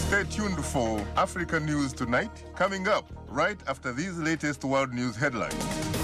Stay tuned for Africa News Tonight, coming up right after these latest world news headlines.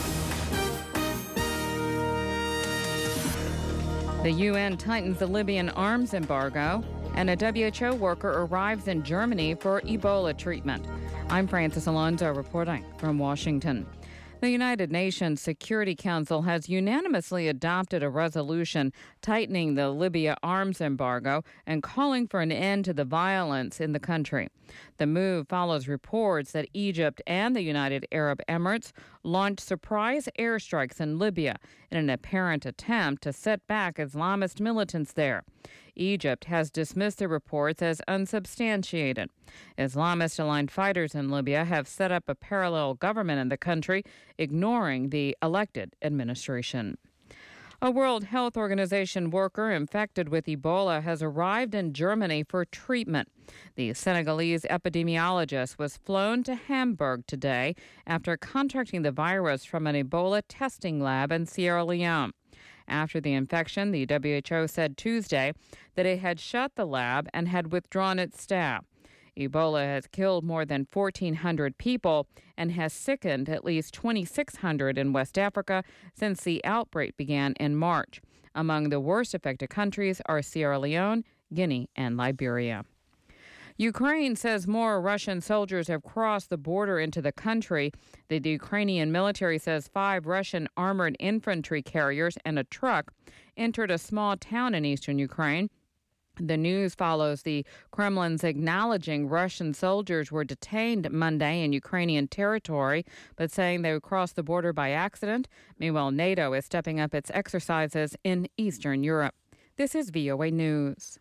The UN tightens the Libyan arms embargo, and a WHO worker arrives in Germany for Ebola treatment. I'm Francis Alonso reporting from Washington. The United Nations Security Council has unanimously adopted a resolution tightening the Libya arms embargo and calling for an end to the violence in the country. The move follows reports that Egypt and the United Arab Emirates launched surprise airstrikes in Libya in an apparent attempt to set back Islamist militants there. Egypt has dismissed the reports as unsubstantiated. Islamist-aligned fighters in Libya have set up a parallel government in the country, ignoring the elected administration. A World Health Organization worker infected with Ebola has arrived in Germany for treatment. The Senegalese epidemiologist was flown to Hamburg today after contracting the virus from an Ebola testing lab in Sierra Leone. After the infection, the WHO said Tuesday that it had shut the lab and had withdrawn its staff. Ebola has killed more than 1,400 people and has sickened at least 2,600 in West Africa since the outbreak began in March. Among the worst affected countries are Sierra Leone, Guinea, and Liberia. Ukraine says more Russian soldiers have crossed the border into the country. The Ukrainian military says 5 Russian armored infantry carriers and a truck entered a small town in eastern Ukraine. The news follows the Kremlin's acknowledging Russian soldiers were detained Monday in Ukrainian territory, but saying they would cross the border by accident. Meanwhile, NATO is stepping up its exercises in Eastern Europe. This is VOA News.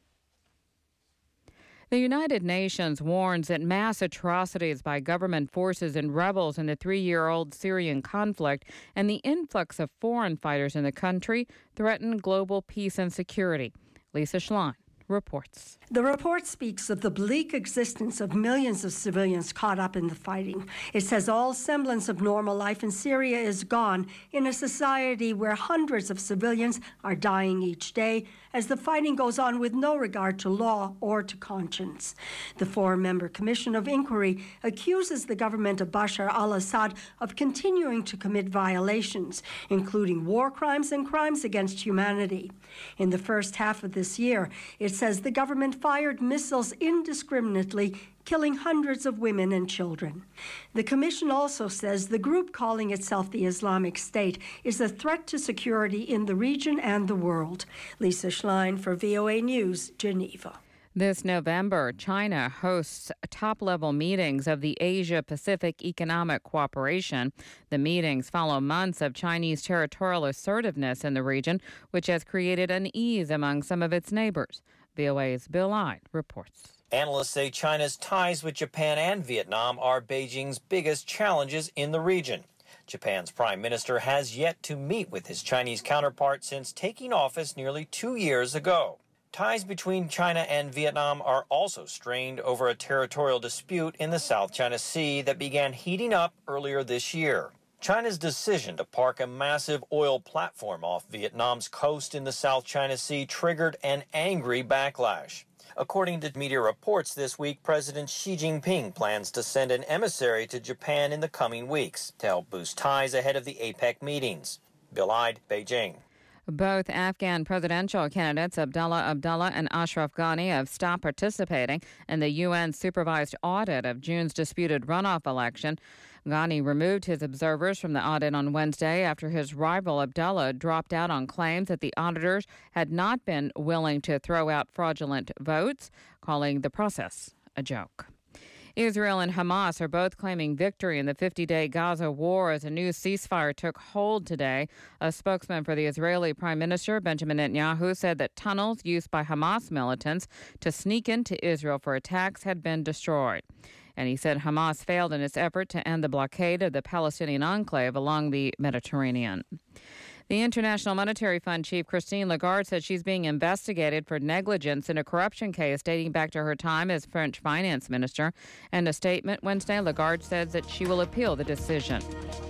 The United Nations warns that mass atrocities by government forces and rebels in the 3-year-old Syrian conflict and the influx of foreign fighters in the country threaten global peace and security. Lisa Schlein reports. The report speaks of the bleak existence of millions of civilians caught up in the fighting. It says all semblance of normal life in Syria is gone in a society where hundreds of civilians are dying each day as the fighting goes on with no regard to law or to conscience. The 4-member Commission of Inquiry accuses the government of Bashar al-Assad of continuing to commit violations, including war crimes and crimes against humanity. In the first half of this year, it says the government fired missiles indiscriminately, killing hundreds of women and children. The commission also says the group calling itself the Islamic State is a threat to security in the region and the world. Lisa Schlein for VOA News, Geneva. This November, China hosts top-level meetings of the Asia-Pacific Economic Cooperation. The meetings follow months of Chinese territorial assertiveness in the region, which has created unease among some of its neighbors. VOA's Bill Ide reports. Analysts say China's ties with Japan and Vietnam are Beijing's biggest challenges in the region. Japan's prime minister has yet to meet with his Chinese counterpart since taking office nearly 2 years ago. Ties between China and Vietnam are also strained over a territorial dispute in the South China Sea that began heating up earlier this year. China's decision to park a massive oil platform off Vietnam's coast in the South China Sea triggered an angry backlash. According to media reports this week, President Xi Jinping plans to send an emissary to Japan in the coming weeks to help boost ties ahead of the APEC meetings. Bill Ide, Beijing. Both Afghan presidential candidates, Abdullah Abdullah and Ashraf Ghani, have stopped participating in the UN-supervised audit of June's disputed runoff election. Ghani removed his observers from the audit on Wednesday after his rival Abdullah dropped out on claims that the auditors had not been willing to throw out fraudulent votes, calling the process a joke. Israel and Hamas are both claiming victory in the 50-day Gaza war as a new ceasefire took hold today. A spokesman for the Israeli Prime Minister, Benjamin Netanyahu, said that tunnels used by Hamas militants to sneak into Israel for attacks had been destroyed. And he said Hamas failed in its effort to end the blockade of the Palestinian enclave along the Mediterranean. The International Monetary Fund chief, Christine Lagarde, said she's being investigated for negligence in a corruption case dating back to her time as French finance minister. In a statement Wednesday, Lagarde says that she will appeal the decision.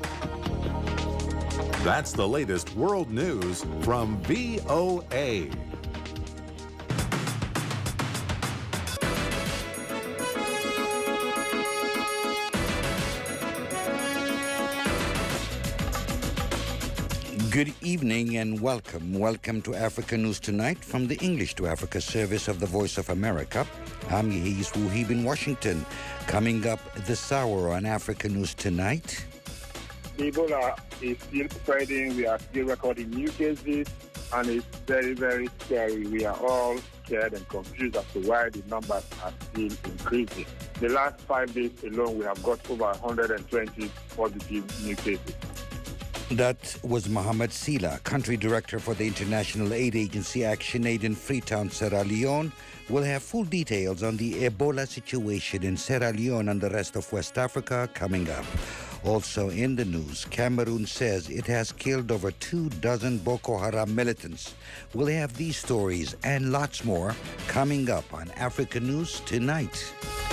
That's the latest world news from VOA. Good evening and welcome. Welcome to Africa News Tonight from the English to Africa service of the Voice of America. I'm Yehis Wuhib in Washington. Coming up this hour on Africa News Tonight. Ebola is still spreading. We are still recording new cases, and it's very, very scary. We are all scared and confused as to why the numbers are still increasing. The last 5 days alone, we have got over 120 positive new cases. That was Mohamed Sila, Country Director for the International Aid Agency ActionAid in Freetown, Sierra Leone. We'll have full details on the Ebola situation in Sierra Leone and the rest of West Africa coming up. Also in the news, Cameroon says it has killed over 24 Boko Haram militants. We'll have these stories and lots more coming up on Africa News Tonight.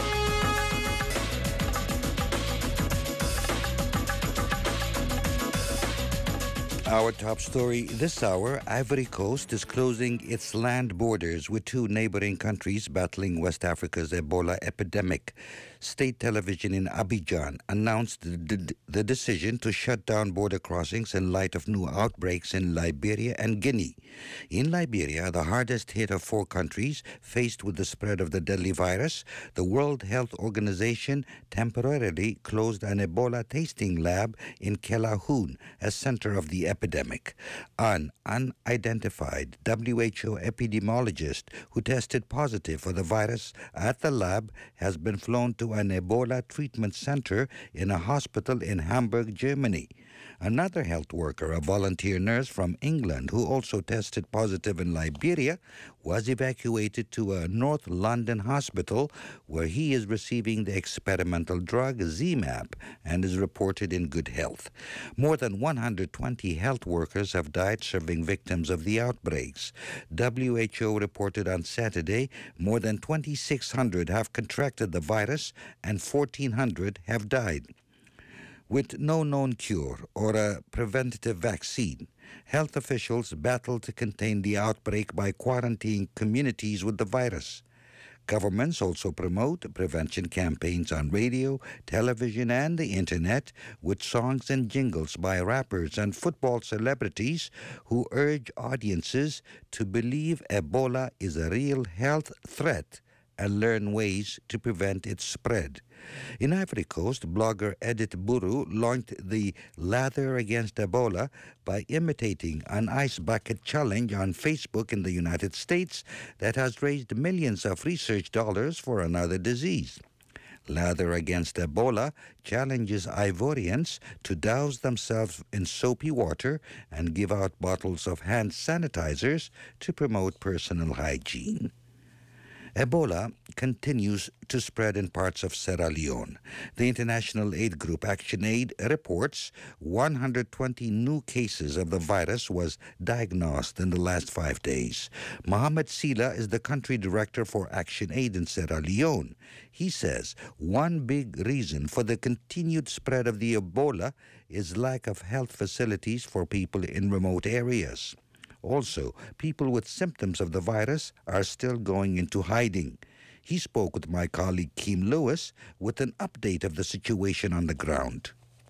Our top story this hour, Ivory Coast is closing its land borders with two neighboring countries battling West Africa's Ebola epidemic. State television in Abidjan announced the decision to shut down border crossings in light of new outbreaks in Liberia and Guinea. In Liberia, the hardest hit of four countries faced with the spread of the deadly virus, the World Health Organization temporarily closed an Ebola tasting lab in Kelahoun, a center of the epidemic. An unidentified WHO epidemiologist who tested positive for the virus at the lab has been flown to an Ebola treatment center in a hospital in Hamburg, Germany. Another health worker, a volunteer nurse from England who also tested positive in Liberia, was evacuated to a North London hospital where he is receiving the experimental drug ZMapp and is reported in good health. More than 120 health workers have died serving victims of the outbreaks. WHO reported on Saturday more than 2,600 have contracted the virus and 1,400 have died. With no known cure or a preventative vaccine, health officials battle to contain the outbreak by quarantining communities with the virus. Governments also promote prevention campaigns on radio, television, and the internet with songs and jingles by rappers and football celebrities who urge audiences to believe Ebola is a real health threat and learn ways to prevent its spread. In Ivory Coast, blogger Edith Buru launched the Lather Against Ebola by imitating an ice bucket challenge on Facebook in the United States that has raised millions of research dollars for another disease. Lather Against Ebola challenges Ivorians to douse themselves in soapy water and give out bottles of hand sanitizers to promote personal hygiene. Ebola continues to spread in parts of Sierra Leone. The international aid group ActionAid reports 120 new cases of the virus was diagnosed in the last 5 days. Mohamed Sila is the country director for ActionAid in Sierra Leone. He says one big reason for the continued spread of the Ebola is lack of health facilities for people in remote areas. Also, people with symptoms of the virus are still going into hiding. He spoke with my colleague Kim Lewis with an update of the situation on the ground.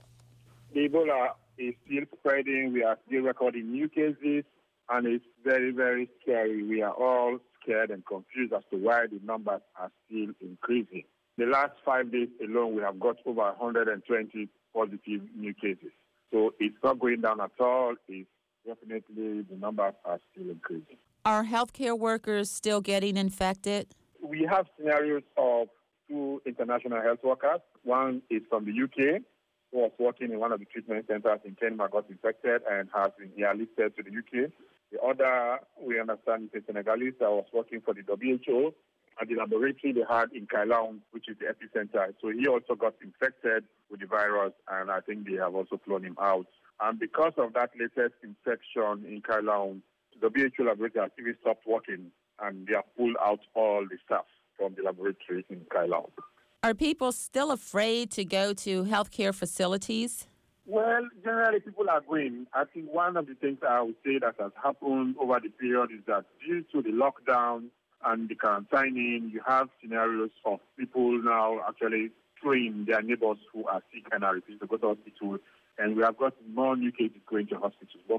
The Ebola is still spreading. We are still recording new cases, and it's very, very scary. We are all scared and confused as to why the numbers are still increasing. The last 5 days alone, we have got over 120 positive new cases. So it's not going down at all. It's definitely the numbers are still increasing. Are healthcare workers still getting infected? We have scenarios of two international health workers. One is from the UK, who was working in one of the treatment centers in Kenya, got infected and has been airlifted to the UK. The other, we understand, is a Senegalese that was working for the WHO at the laboratory they had in Kailaun, which is the epicenter. So he also got infected with the virus, and I think they have also flown him out. And because of that latest infection in Kailaun, the WHO laboratory has even stopped working, and they have pulled out all the staff from the laboratory in Kailaun. Are people still afraid to go to healthcare facilities? Well, generally people are going. I think one of the things I would say that has happened over the period is that due to the lockdown and the quarantining, you have scenarios of people now actually throwing their neighbors who are sick and are refusing to go to hospital. And we have got more new cases going to hospitals. But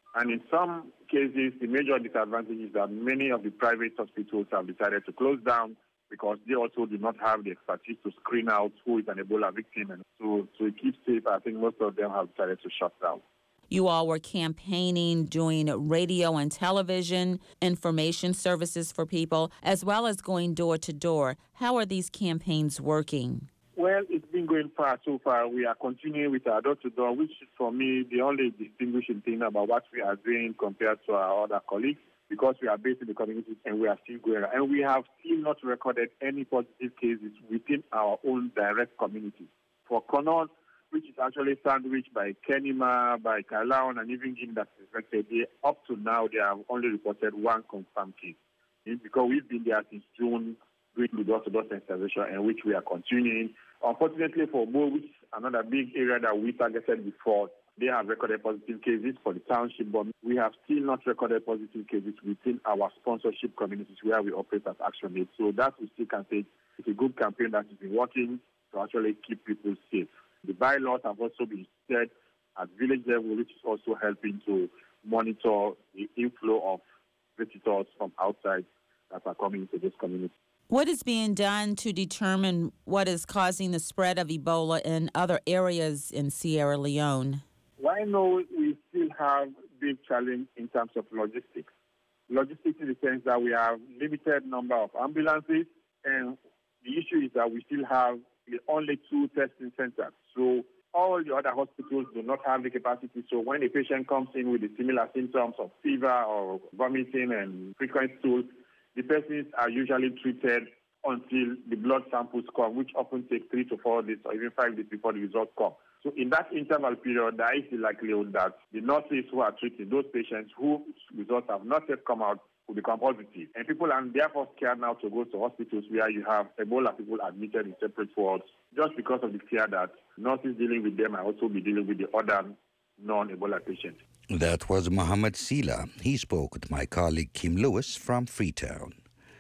And in some cases, the major disadvantage is that many of the private hospitals have decided to close down because they also do not have the expertise to screen out who is an Ebola victim. And so to keep safe, I think most of them have decided to shut down. You all were campaigning, doing radio and television, information services for people, as well as going door to door. How are these campaigns working? Well, it's been going so far. We are continuing with our door-to-door, which is, for me, the only distinguishing thing about what we are doing compared to our other colleagues, because we are based in the communities and we are still going. And we have still not recorded any positive cases within our own direct communities. For Konon, which is actually sandwiched by Kenema, by Kalaon, and even Guinea that's infected, up to now, they have only reported one confirmed case. It's because we've been there since June doing the door-to-door sensitization, and which we are continuing. Unfortunately for Bo, which is another big area that we targeted before, they have recorded positive cases for the township, but we have still not recorded positive cases within our sponsorship communities where we operate as ActionAid. So that we still can say it's a good campaign that has been working to actually keep people safe. The bylaws have also been set at village level, which is also helping to monitor the inflow of visitors from outside that are coming into this community. What is being done to determine what is causing the spread of Ebola in other areas in Sierra Leone? Well, I know we still have big challenge in terms of logistics. Logistics in the sense that we have limited number of ambulances, and the issue is that we still have only 2 testing centers. So all the other hospitals do not have the capacity. So when a patient comes in with the similar symptoms of fever or vomiting and frequent stool, the persons are usually treated until the blood samples come, which often take 3 to 4 days or even 5 days before the results come. So in that interval period, there is the likelihood that the nurses who are treating those patients whose results have not yet come out will become positive. And people are therefore scared now to go to hospitals where you have Ebola people admitted in separate wards, just because of the fear that nurses dealing with them are also be dealing with the other non-Ebola patients. That was Mohammed Sila. He spoke with my colleague Kim Lewis from Freetown.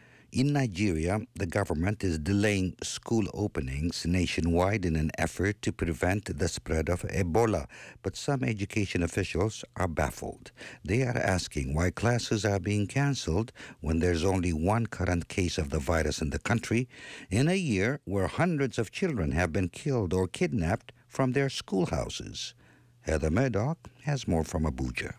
In Nigeria, the government is delaying school openings nationwide in an effort to prevent the spread of Ebola, but some education officials are baffled. They are asking why classes are being cancelled when there's only one current case of the virus in the country, in a year where hundreds of children have been killed or kidnapped from their schoolhouses. Heather Murdoch has more from Abuja.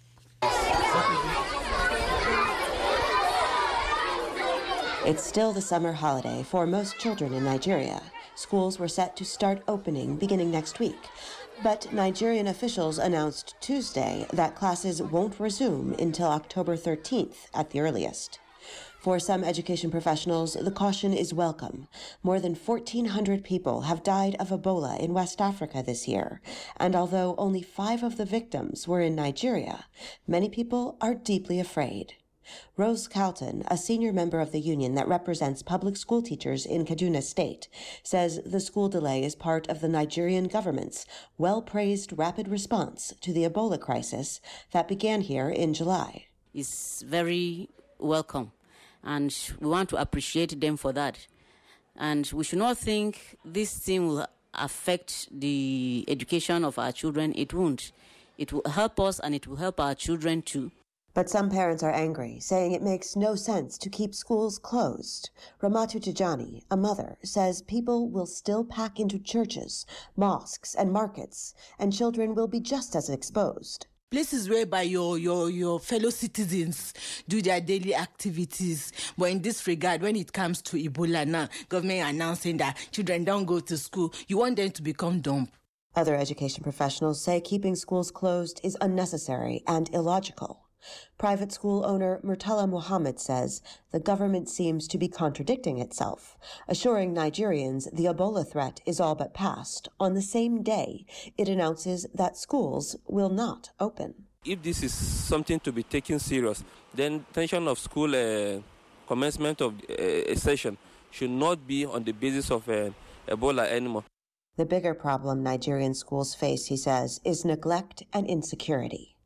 It's still the summer holiday for most children in Nigeria. Schools were set to start opening beginning next week. But Nigerian officials announced Tuesday that classes won't resume until October 13th at the earliest. For some education professionals, the caution is welcome. More than 1,400 people have died of Ebola in West Africa this year. And although only 5 of the victims were in Nigeria, many people are deeply afraid. Rose Calton, a senior member of the union that represents public school teachers in Kaduna State, says the school delay is part of the Nigerian government's well-praised rapid response to the Ebola crisis that began here in July. It's very welcome, and we want to appreciate them for that. And we should not think this thing will affect the education of our children. It won't. It will help us, and it will help our children too. But some parents are angry, saying it makes no sense to keep schools closed. Ramatu Tijani, a mother, says people will still pack into churches, mosques, and markets, and children will be just as exposed. Places whereby your fellow citizens do their daily activities. But in this regard, when it comes to Ebola now, government announcing that children don't go to school, you want them to become dumb. Other education professionals say keeping schools closed is unnecessary and illogical. Private school owner Murtala Muhammad says the government seems to be contradicting itself, assuring Nigerians the Ebola threat is all but past on the same day it announces that schools will not open. If this is something to be taken serious, then tension of school commencement of a session should not be on the basis of Ebola anymore. The bigger problem Nigerian schools face, he says, is neglect and insecurity.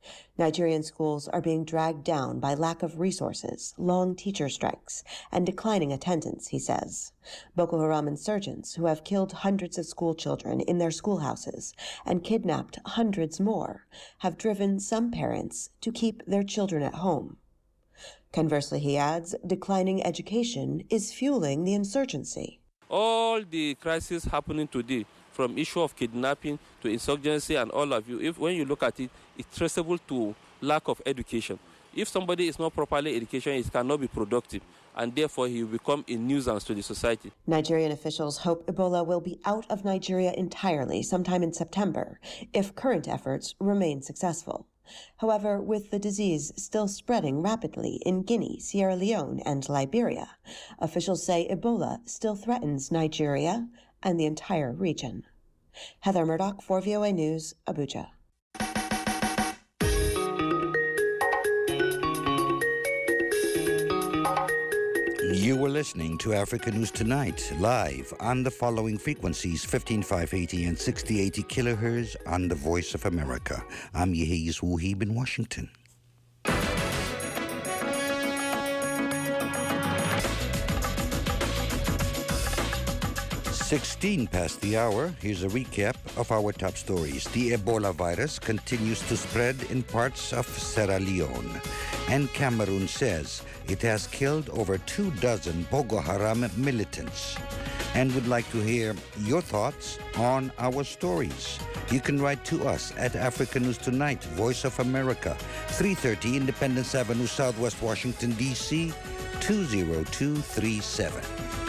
Nigerian schools are being dragged down by lack of resources, long teacher strikes, and declining attendance, he says. Boko Haram insurgents, who have killed hundreds of school children in their schoolhouses and kidnapped hundreds more, have driven some parents to keep their children at home. Conversely, he adds, declining education is fueling the insurgency. All the crises happening today, from issue of kidnapping to insurgency and all of you, when you look at it, it's traceable to lack of education. If somebody is not properly educated, he cannot be productive, and therefore he will become a nuisance to the society. Nigerian officials hope Ebola will be out of Nigeria entirely sometime in September, if current efforts remain successful. However, with the disease still spreading rapidly in Guinea, Sierra Leone, and Liberia, officials say Ebola still threatens Nigeria and the entire region. Heather Murdoch for VOA News, Abuja. You were listening to Africa News Tonight, live on the following frequencies, 15580 and 6080 kilohertz on the Voice of America. I'm Yehiz Wuhib in Washington. 16 past the hour. Here's a recap of our top stories. The Ebola virus continues to spread in parts of Sierra Leone, and Cameroon says it has killed over 24 Boko Haram militants. And would like to hear your thoughts on our stories. You can write to us at Africa News Tonight, Voice of America, 330 Independence Avenue, Southwest Washington, D.C., 20237.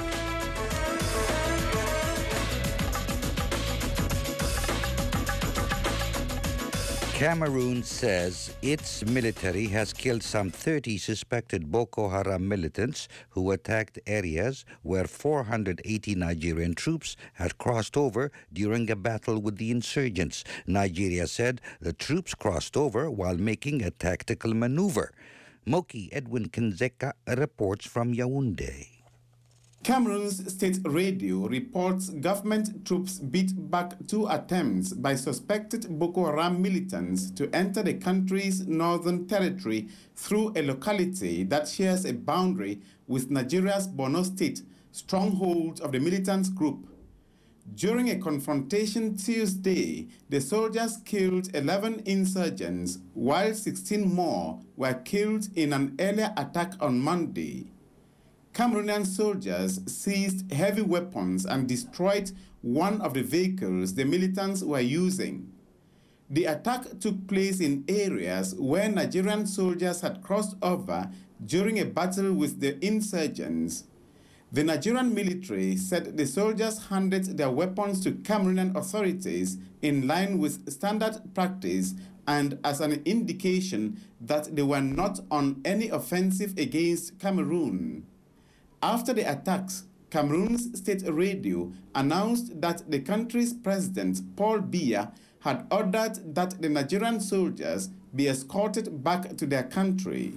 Cameroon says its military has killed some 30 suspected Boko Haram militants who attacked areas where 480 Nigerian troops had crossed over during a battle with the insurgents. Nigeria said the troops crossed over while making a tactical maneuver. Moki Edwin Kinzeka reports from Yaoundé. Cameroon's state radio reports government troops beat back 2 attempts by suspected Boko Haram militants to enter the country's northern territory through a locality that shares a boundary with Nigeria's Borno State, stronghold of the militant group. During a confrontation Tuesday, the soldiers killed 11 insurgents, while 16 more were killed in an earlier attack on Monday. Cameroonian soldiers seized heavy weapons and destroyed one of the vehicles the militants were using. The attack took place in areas where Nigerian soldiers had crossed over during a battle with the insurgents. The Nigerian military said the soldiers handed their weapons to Cameroonian authorities in line with standard practice and as an indication that they were not on any offensive against Cameroon. After the attacks, Cameroon's state radio announced that the country's president, Paul Biya, had ordered that the Nigerian soldiers be escorted back to their country.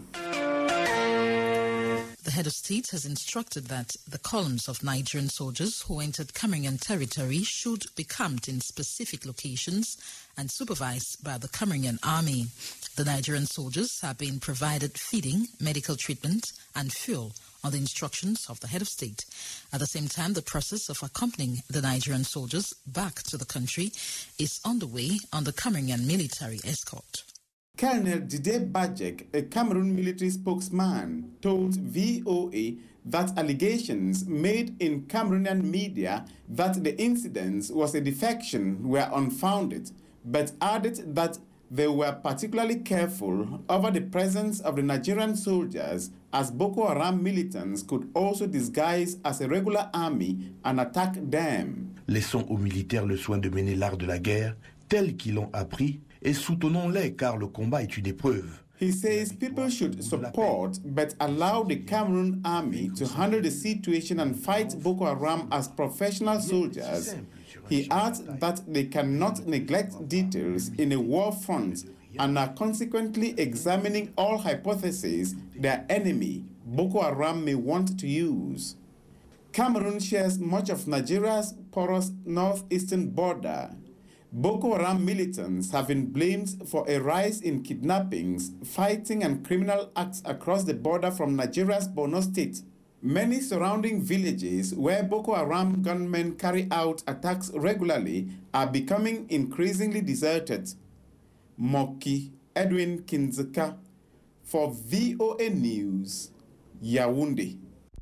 The head of state has instructed that the columns of Nigerian soldiers who entered Cameroonian territory should be camped in specific locations and supervised by the Cameroonian army. The Nigerian soldiers have been provided feeding, medical treatment, and fuel on the instructions of the head of state. At the same time, the process of accompanying the Nigerian soldiers back to the country is underway on the Cameroonian military escort. Colonel Didier Bajek, a Cameroon military spokesman, told VOA that allegations made in Cameroonian media that the incident was a defection were unfounded, but added that they were particularly careful over the presence of the Nigerian soldiers, as Boko Haram militants could also disguise as a regular army and attack them. Laissons aux militaires le soin de mener l'art de la guerre tel qu'ils l'ont appris et soutenons-les car le combat est une épreuve. He says people should support but allow the Cameroon army to handle the situation and fight Boko Haram as professional soldiers. He adds that they cannot neglect details in a war front and are consequently examining all hypotheses their enemy, Boko Haram, may want to use. Cameroon shares much of Nigeria's porous northeastern border. Boko Haram militants have been blamed for a rise in kidnappings, fighting, and criminal acts across the border from Nigeria's Borno State. Many surrounding villages where Boko Haram gunmen carry out attacks regularly are becoming increasingly deserted. Moki Edwin Kinzeka for VOA News, Yaoundé.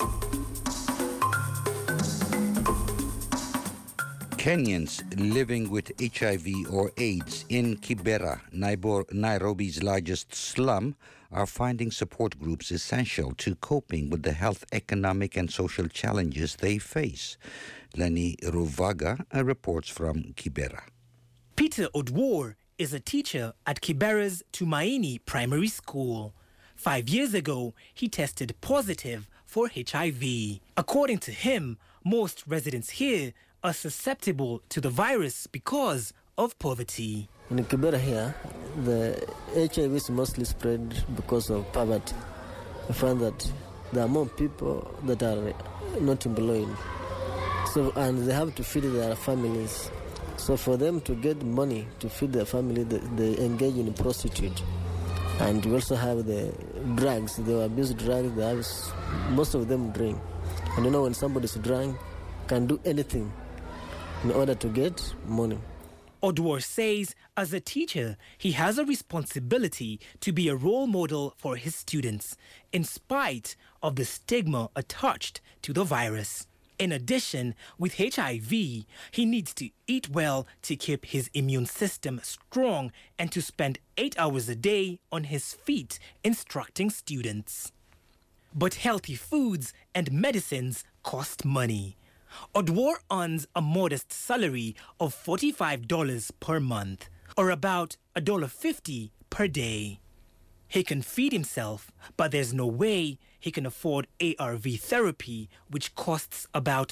Kenyans living with HIV or AIDS in Kibera, Nairobi's largest slum, are finding support groups essential to coping with the health, economic, and social challenges they face. Lenny Ruvaga reports from Kibera. Peter Odwor is a teacher at Kibera's Tumaini Primary School. 5 years ago, he tested positive for HIV. According to him, most residents here are susceptible to the virus because of poverty. In Kibera here, the HIV is mostly spread because of poverty. I find that there are more people that are not employed, and they have to feed their families. So for them to get money to feed their family, they engage in prostitute. And we also have the drugs. They abuse drugs. Most of them drink. And when somebody is drunk, can do anything in order to get money. Odwor says, as a teacher, he has a responsibility to be a role model for his students, in spite of the stigma attached to the virus. In addition, with HIV, he needs to eat well to keep his immune system strong and to spend 8 hours a day on his feet instructing students. But healthy foods and medicines cost money. Odwor earns a modest salary of $45 per month, or about $1.50 per day. He can feed himself, but there's no way he can afford ARV therapy, which costs about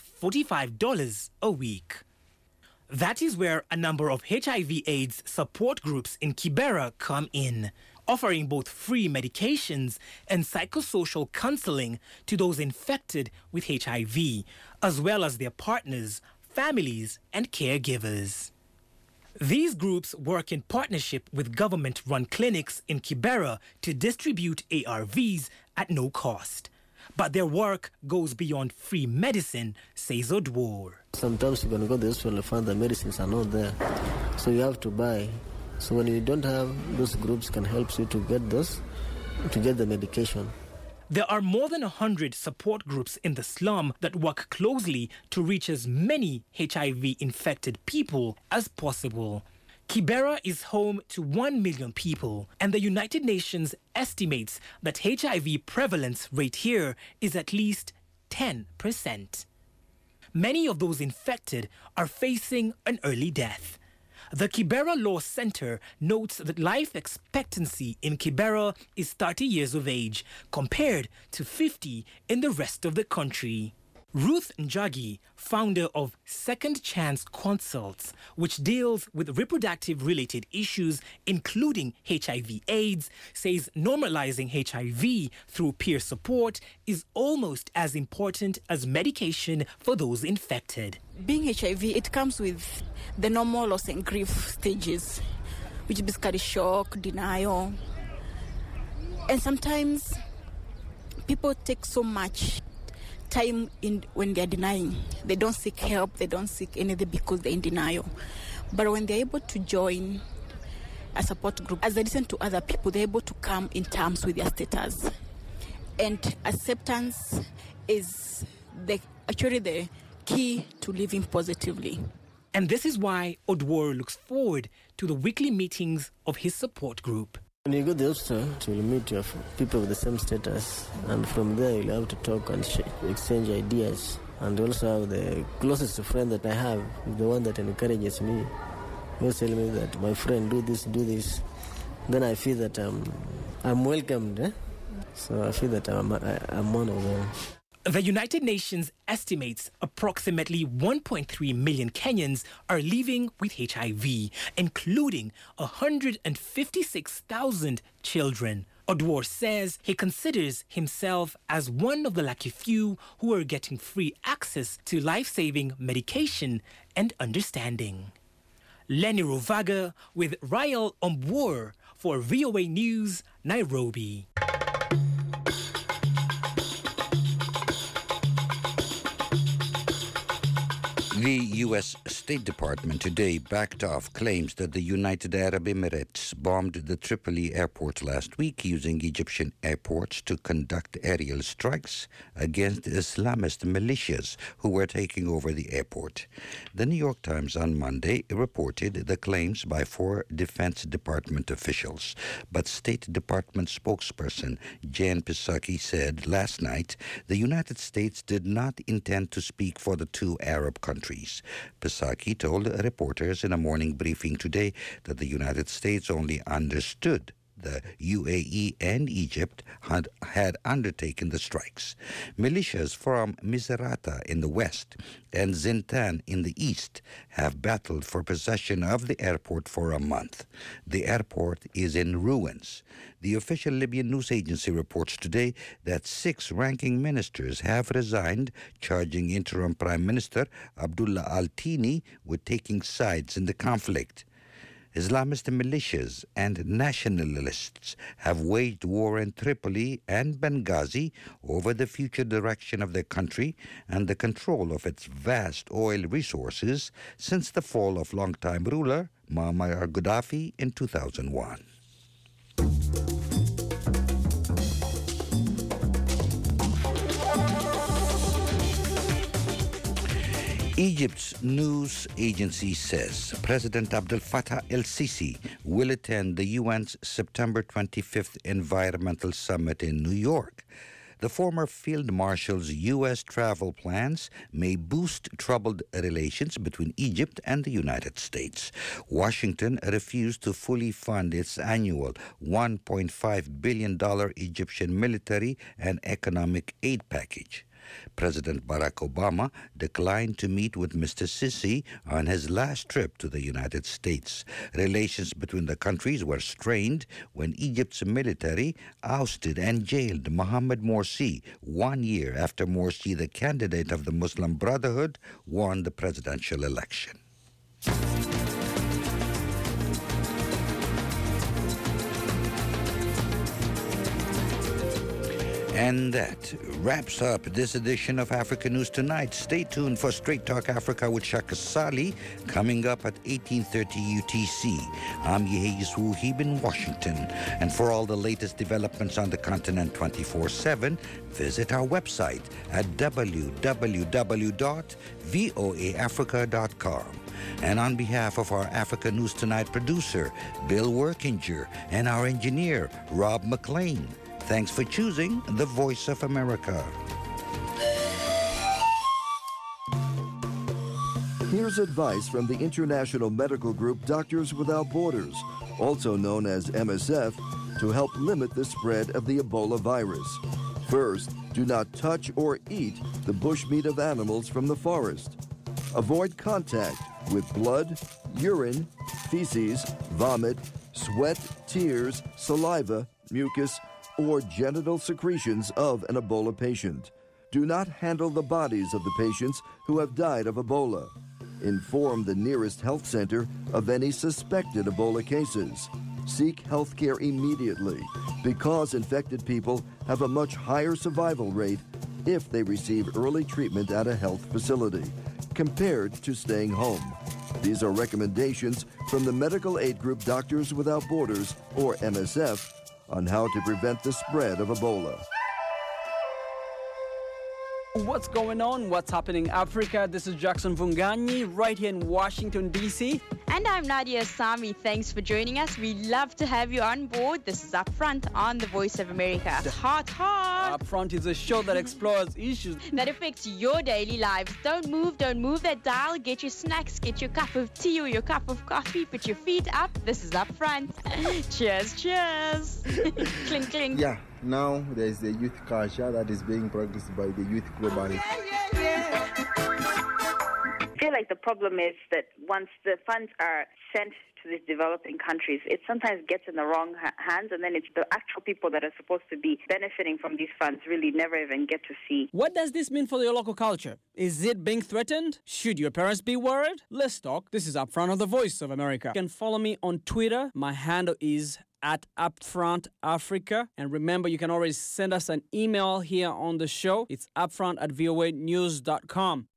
$45 a week. That is where a number of HIV/AIDS support groups in Kibera come in, offering both free medications and psychosocial counseling to those infected with HIV, as well as their partners, families, and caregivers. These groups work in partnership with government-run clinics in Kibera to distribute ARVs at no cost. But their work goes beyond free medicine, says Odwor. Sometimes you're going to go to the hospital and find the medicines are not there, so you have to buy. So when you don't have, those groups can help you to get the medication. There are more than 100 support groups in the slum that work closely to reach as many HIV-infected people as possible. Kibera is home to 1 million people, and the United Nations estimates that HIV prevalence rate here is at least 10%. Many of those infected are facing an early death. The Kibera Law Center notes that life expectancy in Kibera is 30 years of age, compared to 50 in the rest of the country. Ruth Njagi, founder of Second Chance Consults, which deals with reproductive-related issues, including HIV/AIDS, says normalizing HIV through peer support is almost as important as medication for those infected. Being HIV, it comes with the normal loss and grief stages, which is basically shock, denial. And sometimes people take so much time when they're denying. They don't seek help, they don't seek anything because they're in denial. But when they're able to join a support group, as they listen to other people, they're able to come in terms with their status. And acceptance is actually the key to living positively. And this is why Odwor looks forward to the weekly meetings of his support group. When you go to the hospital, you'll meet your people with the same status, and from there you'll have to talk and exchange ideas. And also have the closest friend that I have, the one that encourages me. He will tell me that, my friend, do this, do this. Then I feel that I'm welcomed. So I feel that I'm one of them. The United Nations estimates approximately 1.3 million Kenyans are living with HIV, including 156,000 children. Odwor says he considers himself as one of the lucky few who are getting free access to life-saving medication and understanding. Lenny Rovaga with Rael Ombor for VOA News, Nairobi. The U.S. State Department today backed off claims that the United Arab Emirates bombed the Tripoli airport last week using Egyptian airports to conduct aerial strikes against Islamist militias who were taking over the airport. The New York Times on Monday reported the claims by 4 Defense Department officials, but State Department spokesperson Jen Psaki said last night the United States did not intend to speak for the 2 Arab countries. Psaki told reporters in a morning briefing today that the United States only understood the UAE and Egypt had undertaken the strikes. Militias from Misrata in the west and Zintan in the east have battled for possession of the airport for a month. The airport is in ruins. The official Libyan news agency reports today that 6 ranking ministers have resigned, charging interim Prime Minister Abdullah Al-Tini with taking sides in the conflict. Islamist militias and nationalists have waged war in Tripoli and Benghazi over the future direction of their country and the control of its vast oil resources since the fall of longtime ruler Muammar Gaddafi in 2001. Egypt's news agency says President Abdel Fattah el-Sisi will attend the UN's September 25th Environmental Summit in New York. The former field marshal's U.S. travel plans may boost troubled relations between Egypt and the United States. Washington refused to fully fund its annual $1.5 billion Egyptian military and economic aid package. President Barack Obama declined to meet with Mr. Sisi on his last trip to the United States. Relations between the countries were strained when Egypt's military ousted and jailed Mohamed Morsi 1 year after Morsi, the candidate of the Muslim Brotherhood, won the presidential election. And that wraps up this edition of Africa News Tonight. Stay tuned for Straight Talk Africa with Shaka Sali coming up at 18:30 UTC. I'm Yeheyes Wuhib in Washington. And for all the latest developments on the continent 24/7, visit our website at www.voaafrica.com. And on behalf of our Africa News Tonight producer, Bill Workinger, and our engineer, Rob McLean, thanks for choosing the Voice of America. Here's advice from the international medical group Doctors Without Borders, also known as MSF, to help limit the spread of the Ebola virus. First, do not touch or eat the bushmeat of animals from the forest. Avoid contact with blood, urine, feces, vomit, sweat, tears, saliva, mucus, or genital secretions of an Ebola patient. Do not handle the bodies of the patients who have died of Ebola. Inform the nearest health center of any suspected Ebola cases. Seek health care immediately because infected people have a much higher survival rate if they receive early treatment at a health facility compared to staying home. These are recommendations from the medical aid group Doctors Without Borders, or MSF, on how to prevent the spread of Ebola. What's going on? What's happening in Africa? This is Jackson Vunganyi right here in Washington, D.C. And I'm Nadia Sami. Thanks for joining us. We love to have you on board. This is Upfront on the Voice of America. Hot. Upfront is a show that explores issues that affects your daily lives. Don't move that dial. Get your snacks, get your cup of tea or your cup of coffee. Put your feet up. This is Upfront. Cheers. Clink, clink. Yeah, now there's the youth culture that is being practiced by the youth globally. I feel like the problem is that once the funds are sent to these developing countries, it sometimes gets in the wrong hands, and then it's the actual people that are supposed to be benefiting from these funds really never even get to see. What does this mean for your local culture? Is it being threatened? Should your parents be worried? Let's talk. This is Upfront on the Voice of America. You can follow me on Twitter. My handle is @Upfront Africa. And remember, you can always send us an email here on the show. It's upfront@voanews.com.